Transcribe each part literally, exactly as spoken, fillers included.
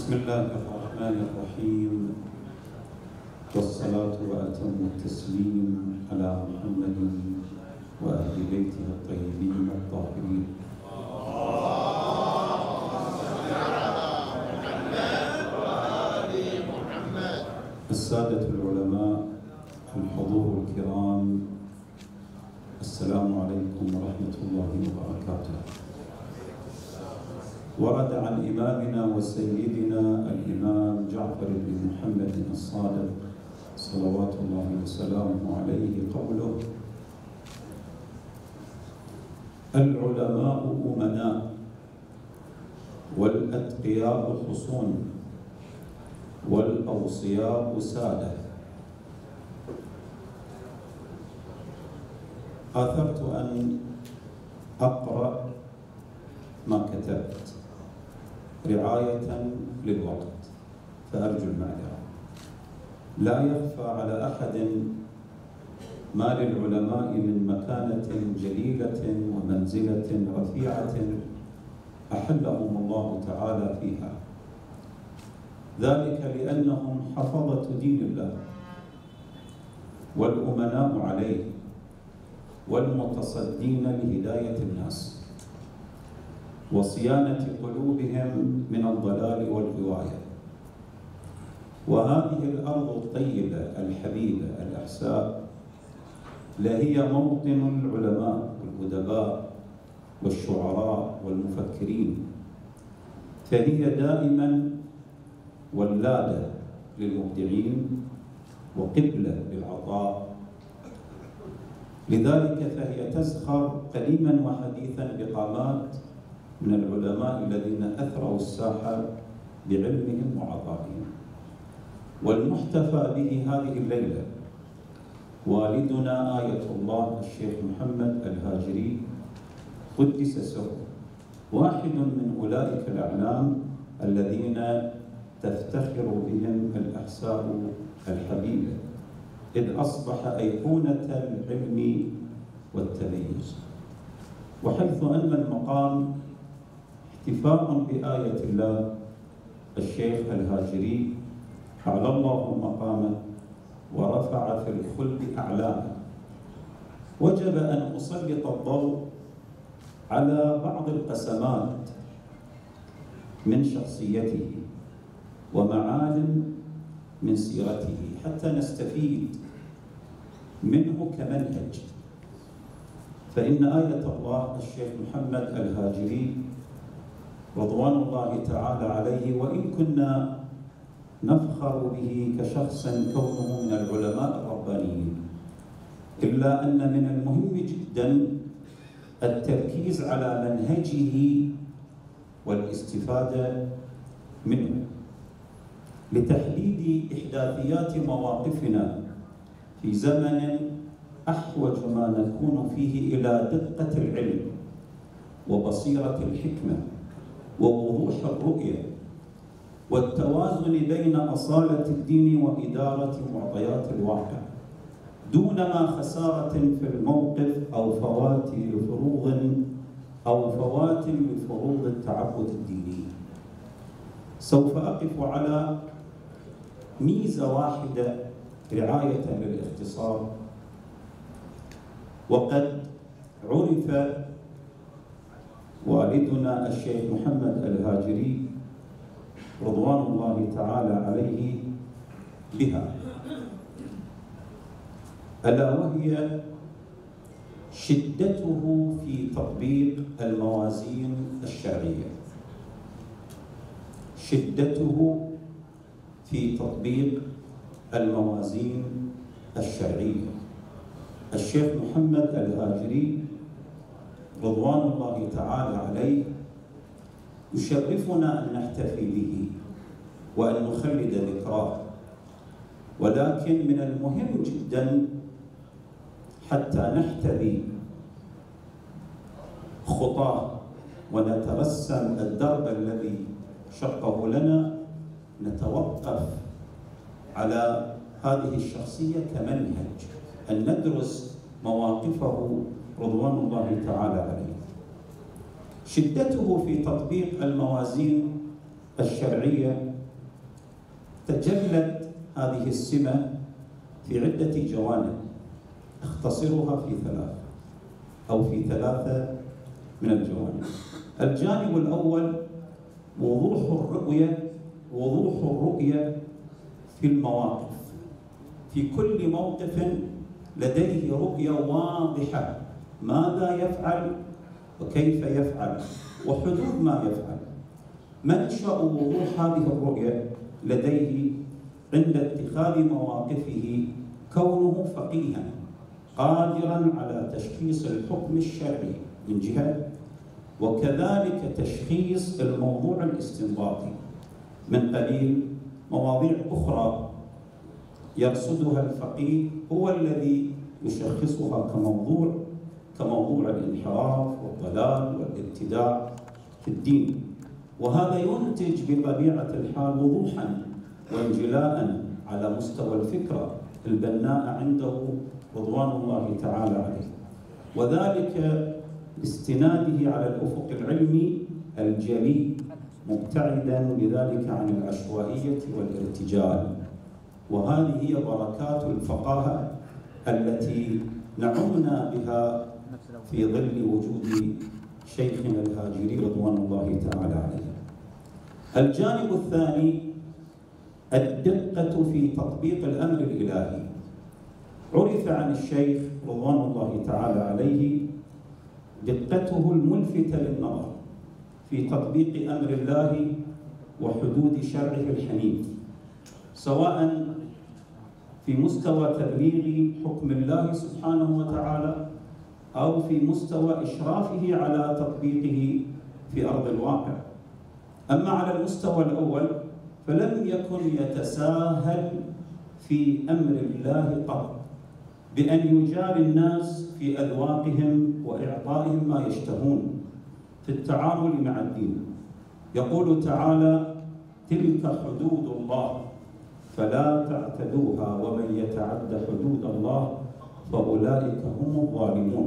بسم الله الرحمن الرحيم، والصلاة وأتم التسليم على محمد وأهل بيته الطيبين الطاهرين. السادة العلماء، الحضور الكرام، السلام عليكم ورحمة الله وبركاته. ورد عن إمامنا وسيدنا الإمام جعفر بن محمد الصادق صلوات الله وسلامه عليه قوله: العلماء أمناء والأتقياء حصون والأوصياء سادة. آثرت أن أقرأ ما كتبت رعاية للوقت، فأرجو المعذرة. لا يخفى على أحد ما للعلماء من مكانة جليلة ومنزلة رفيعة أحلهم الله تعالى فيها، ذلك لأنهم حفظة دين الله والأمناء عليه والمتصدين لهداية الناس وصيانة قلوبهم من الضلال والغواية. وهذه الأرض الطيبة الحبيبة الأحساء لهي موطن العلماء والأدباء والشعراء والمفكرين، فهي دائما ولادة للمبدعين وقبلة للعطاء. لذلك فهي تزخر قديما وحديثا بقامات من العلماء الذين أثروا الساحة بعلمهم وعطائهم. والمحتفى به هذه الليلة والدنا آية الله الشيخ محمد الهاجري قدس سره، واحد من أولئك الأعلام الذين تفتخر بهم الأحساء الحبيبة، إذ أصبح أيقونة العلم والتميز. وحيث أن المقام احتفاء بآية الله الشيخ الهاجري أعلى الله مقامه ورفع في الخلد أعلامه، وجب أن أسلط الضوء على بعض القسمات من شخصيته ومعالم من سيرته حتى نستفيد منه كمنهج. فإن آية الله الشيخ محمد الهاجري رضوان الله تعالى عليه، وإن كنا نفخر به كشخص كونه من العلماء الربانيين، إلا أن من المهم جدا التركيز على منهجه والاستفادة منه لتحديد إحداثيات مواقفنا في زمن أحوج ما نكون فيه إلى دقة العلم وبصيرة الحكمة ووضوح الرؤية والتوازن بين أصالة الدين وإدارة معطيات الواقع، دون ما خسارة في الموقف أو فوات لفروض أو فوات لفروض التعبد الديني. سوف أقف على ميزة واحدة رعاية للاختصار. وقد عرف والدنا الشيخ محمد الهاجري رضوان الله تعالى عليه بها، ألا وهي شدته في تطبيق الموازين الشرعية. شدته في تطبيق الموازين الشرعية. الشيخ محمد الهاجري رضوان الله تعالى عليه يشرفنا أن نحتفي به وأن نخلد ذكراه، ولكن من المهم جدا حتى نحتذي خطاه ونترسم الدرب الذي شقه لنا، نتوقف على هذه الشخصية كمنهج، أن ندرس مواقفه رضوان الله تعالى عليه. شدته في تطبيق الموازين الشرعية تجلت هذه السمة في عدة جوانب اختصرها في ثلاثة أو في ثلاثة من الجوانب. الجانب الأول وضوح الرؤية وضوح الرؤية في المواقف. في كل موقف لديه رؤية واضحة، ماذا يفعل وكيف يفعل وحدود ما يفعل. منشأ وضوح هذه الرؤية لديه عند اتخاذ مواقفه كونه فقيها قادرا على تشخيص الحكم الشرعي من جهة، وكذلك تشخيص الموضوع الاستنباطي من قبيل مواضيع أخرى يرصدها الفقيه هو الذي يشخصها كموضوع كموضوع الانحراف والضلال والابتداع في الدين. وهذا ينتج بطبيعة الحال وضوحا وانجلاء على مستوى الفكرة البناء عنده رضوان الله تعالى عليه، وذلك باستناده على الأفق العلمي الجلي مبتعدا بذلك عن العشوائية والارتجال. وهذه هي بركات الفقاهة التي نعمنا بها في ظل وجود شيخنا الهاجري رضوان الله تعالى عليه. الجانب الثاني الدقة في تطبيق الأمر الإلهي. عرف عن الشيخ رضوان الله تعالى عليه دقته الملفتة للنظر في تطبيق أمر الله وحدود شرعه الحنيف، سواء في مستوى تبليغ حكم الله سبحانه وتعالى أو في مستوى إشرافه على تطبيقه في أرض الواقع. أما على المستوى الأول فلم يكن يتساهل في أمر الله قط بأن يجاري الناس في أذواقهم وإعطائهم ما يشتهون في التعامل مع الدين. يقول تعالى: تلك حدود الله فلا تعتدوها ومن يتعد حدود الله فأولئك هم الظالمون.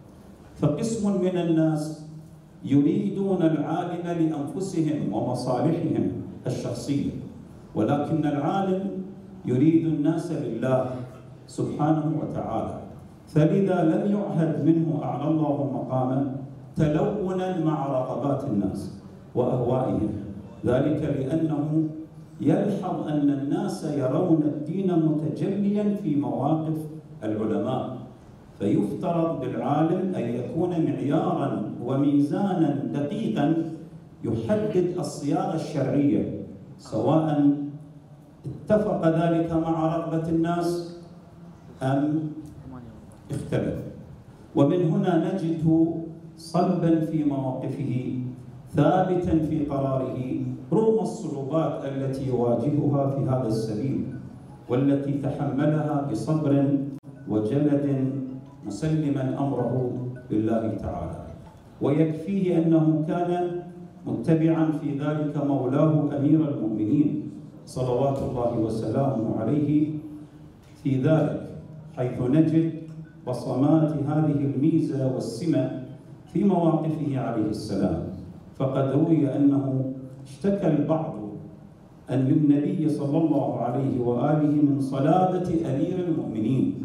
فقسم من الناس يريدون العالم لأنفسهم ومصالحهم الشخصية، ولكن العالم يريد الناس لله سبحانه وتعالى، فلذا لم يعهد منه أعلى الله مقاما تلونا مع رغبات الناس وأهوائهم، ذلك لأنه يلحظ أن الناس يرون الدين متجليا في مواقف العلماء، فيفترض بالعالم أن يكون معيارا وميزانا دقيقا يحدد الصياغة الشرعية، سواء اتفق ذلك مع رغبة الناس أم اختلف. ومن هنا نجده صلبا في مواقفه ثابتا في قراره رغم الصعوبات التي يواجهها في هذا السبيل، والتي تحملها بصبر وجلد مسلما أمره لله تعالى. ويكفيه أنه كان متبعا في ذلك مولاه أمير المؤمنين صلوات الله وسلامه عليه في ذلك، حيث نجد بصمات هذه الميزة والسمة في مواقفه عليه السلام. فقد روي أنه اشتكى البعض أن للنبي صلى الله عليه وآله من صلابة أمير المؤمنين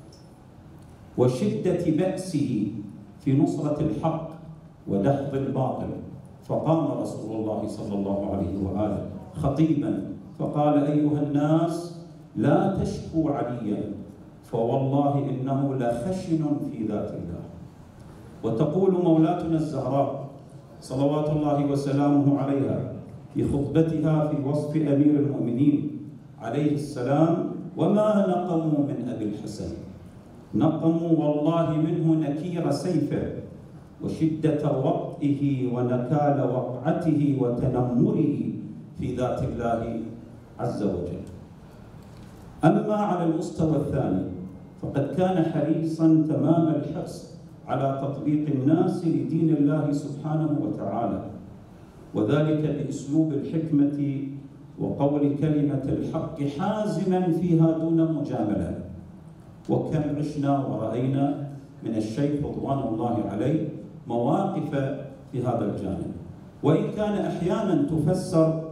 وشدة بأسه في نصرة الحق ودحض الباطل، فقام رسول الله صلى الله عليه وآله خطيبا فقال: أيها الناس لا تشكوا عليا فوالله إنه لخشن في ذات الله. وتقول مولاتنا الزهراء صلوات الله وسلامه عليها في خطبتها في وصف أمير المؤمنين عليه السلام: وما نقموا من أبي الحسن، نقموا والله منه نكير سيفه وشدة وطئه ونكال وقعته وتنمره في ذات الله عز وجل. أما على المستوى الثاني فقد كان حريصا تمام الحرص على تطبيق الناس لدين الله سبحانه وتعالى، وذلك بأسلوب الحكمة وقول كلمة الحق حازما فيها دون مجاملة. وكم عشنا ورأينا من الشيخ رضوان الله عليه مواقف في هذا الجانب، وإن كان أحيانا تفسر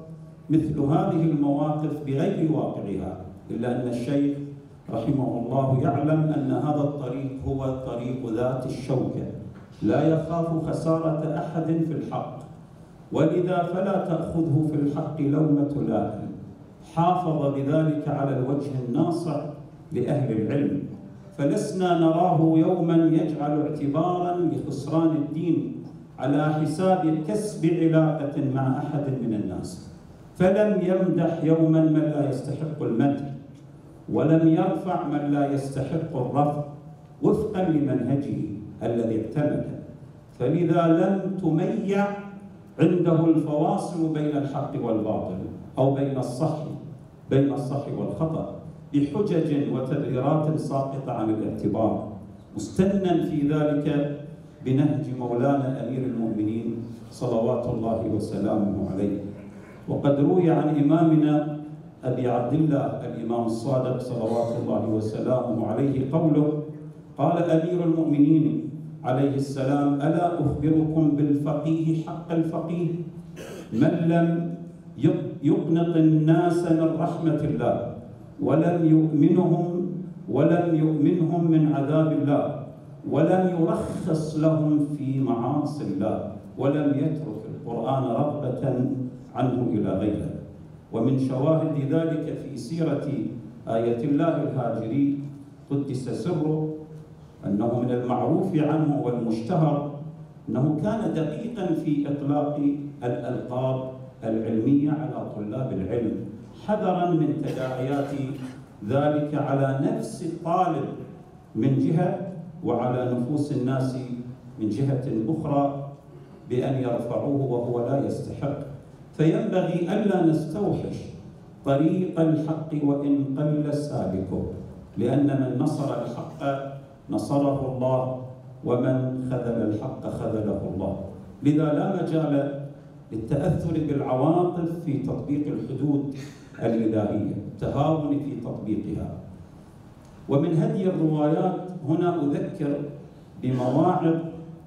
مثل هذه المواقف بغير واقعها، إلا أن الشيخ رحمه الله يعلم أن هذا الطريق هو طريق ذات الشوكة، لا يخاف خسارة أحد في الحق، ولذا فلا تأخذه في الحق لومة لائم. حافظ بذلك على الوجه الناصع لأهل العلم، فلسنا نراه يوما يجعل اعتبارا لخسران الدين على حساب كسب علاقة مع أحد من الناس، فلم يمدح يوما من لا يستحق المدح، ولم يرفع من لا يستحق الرفع وفقا لمنهجه الذي اعتمده، فلذا لم تميع عنده الفواصل بين الحق والباطل أو بين الصح بين الصح والخطأ بحجج وتبريرات ساقطة عن الاعتبار، مستنا في ذلك بنهج مولانا أمير المؤمنين صلوات الله وسلامه عليه. وقد روي عن إمامنا أبي عبد الله الإمام الصادق صلوات الله وسلامه عليه قوله: قال أمير المؤمنين عليه السلام: ألا أخبركم بالفقيه حق الفقيه من لم يقنط الناس من رحمة الله ولم يؤمنهم ولم يؤمنهم من عذاب الله ولم يرخص لهم في معاصي الله ولم يترك القرآن رغبة عنه إلى غيره. ومن شواهد ذلك في سيرة آية الله الهاجري قدس سره أنه من المعروف عنه والمشتهر أنه كان دقيقا في إطلاق الألقاب العلمية على طلاب العلم، حذرا من تداعيات ذلك على نفس الطالب من جهة وعلى نفوس الناس من جهة أخرى بأن يرفعوه وهو لا يستحق. فينبغي ألا نستوحش طريق الحق وإن قل سالكه، لأن من نصر الحق نصره الله ومن خذل الحق خذله الله. لذا لا مجال للتأثر بالعواطف في تطبيق الحدود الإلهية، التهاون في تطبيقها. ومن هدي الروايات هنا أذكر بمواعظ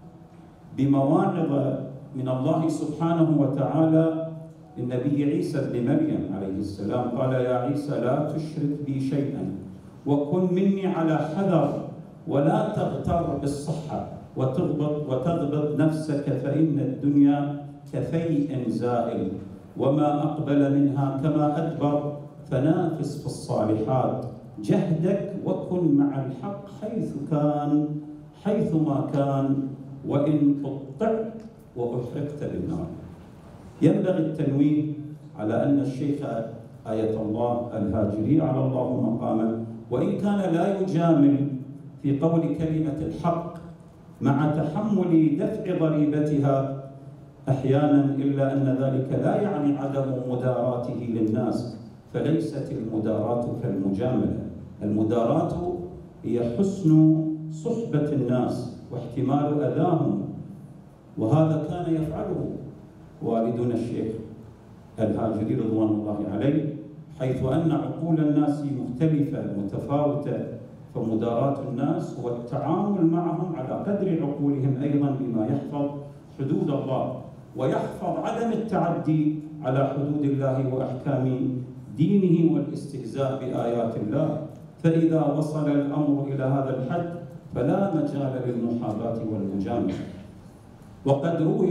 بمواعظ من الله سبحانه وتعالى للنبي عيسى بن مريم عليه السلام. قال: يا عيسى لا تشرك بي شيئا وكن مني على حذر ولا تغتر بالصحة وتغبط وتغبط نفسك فإن الدنيا كفيء زائل وما أقبل منها كما أدبر، فنافس في الصالحات جهدك وكن مع الحق حيث كان حيث ما كان وإن قطعت وأحرقت بالنار. ينبغي التنويه على أن الشيخ آية الله الهاجري على الله مقامه وإن كان لا يجامل في قول كلمة الحق مع تحمل دفع ضريبتها أحيانا، إلا أن ذلك لا يعني عدم مداراته للناس، فليست المداراة كالمجاملة. المداراة هي حسن صحبة الناس واحتمال أذاهم، وهذا كان يفعله والدنا الشيخ الهاجري رضوان الله عليه، حيث أن عقول الناس مختلفة متفاوتة، فمداراة الناس هو التعامل معهم على قدر عقولهم أيضا بما يحفظ حدود الله ويحفظ عدم التعدي على حدود الله وأحكام دينه والاستهزاء بآيات الله. فإذا وصل الأمر إلى هذا الحد فلا مجال للمحاباة والمجاملة. وقد روي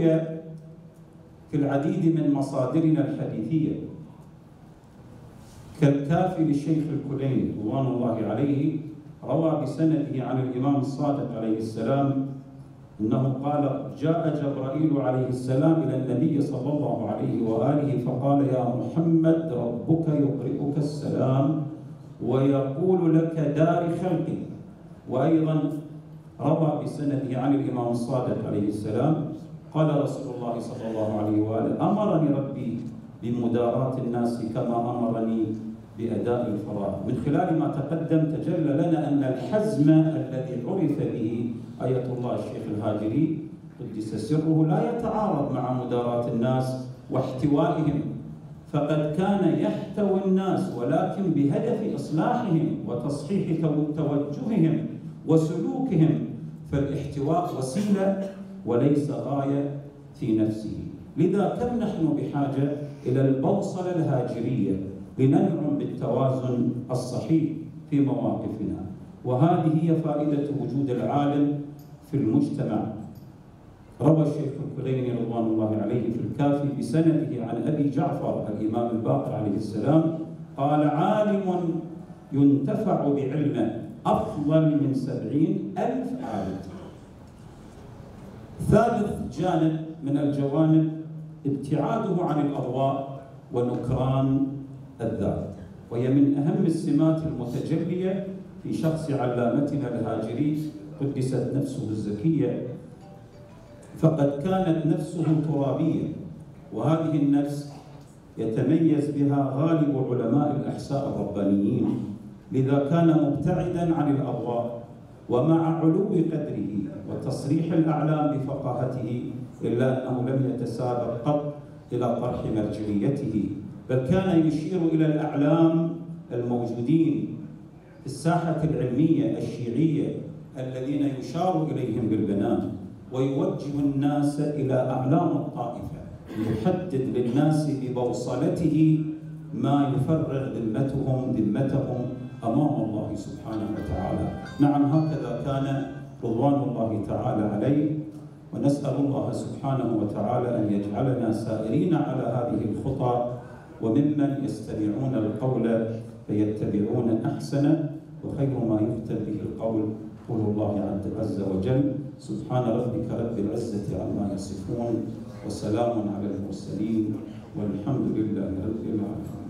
في العديد من مصادرنا الحديثية كالكافي للشيخ الكليني رضوان الله عليه، روى بسنده عن الإمام الصادق عليه السلام أنه قال: جاء جبرائيل عليه السلام إلى النبي صلى الله عليه وآله فقال: يا محمد ربك يقرئك السلام ويقول لك دار خلقي. وأيضا روى بسنده عن الإمام الصادق عليه السلام قال رسول الله صلى الله عليه وآله: أمرني ربي بمداراة الناس كما أمرني بأداء الفرائض. من خلال ما تقدم تجلى لنا أن الحزم الذي عرف به آية الله الشيخ الهاجري قدس سره لا يتعارض مع مداراة الناس واحتوائهم، فقد كان يحتوي الناس ولكن بهدف إصلاحهم وتصحيح توجههم وسلوكهم، فالاحتواء وسيلة وليس غاية في نفسه. لذا كم نحن بحاجة إلى البوصلة الهاجرية لننعم بالتوازن الصحيح في مواقفنا، وهذه هي فائدة وجود العالم في المجتمع. روى الشيخ الكليني رضوان الله عليه في الكافي بسنده عن أبي جعفر الإمام الباقر عليه السلام قال: عالم ينتفع بعلمه أفضل من سبعين ألف عابد. ثالث جانب من الجوانب ابتعاده عن الأضواء ونكران الذات، وهي من أهم السمات المتجلية في شخص علامتنا الهاجري قدست نفسه الزكية، فقد كانت نفسه ترابية، وهذه النفس يتميز بها غالب علماء الأحساء الربانيين، لذا كان مبتعدا عن الأضواء، ومع علو قدره وتصريح الأعلام بفقاهته إلا أنه لم يتسابق قط إلى طرح مرجعيته، بل كان يشير إلى الأعلام الموجودين في الساحة العلمية الشيعية الذين يشار إليهم بالبنان، ويوجه الناس إلى أعلام الطائفة، يحدد للناس ببوصلته ما يفرغ ذمتهم ذمتهم أمام الله سبحانه وتعالى. نعم، هكذا كان رضوان الله تعالى عليه، ونسأل الله سبحانه وتعالى أن يجعلنا سائرين على هذه الخطى وممن يستمعون القول فيتبعون أحسنه، وخير ما يختم به القول قول الله عز وجل: سبحان ربك رب العزة عما يصفون وسلام على المرسلين والحمد لله رب العالمين.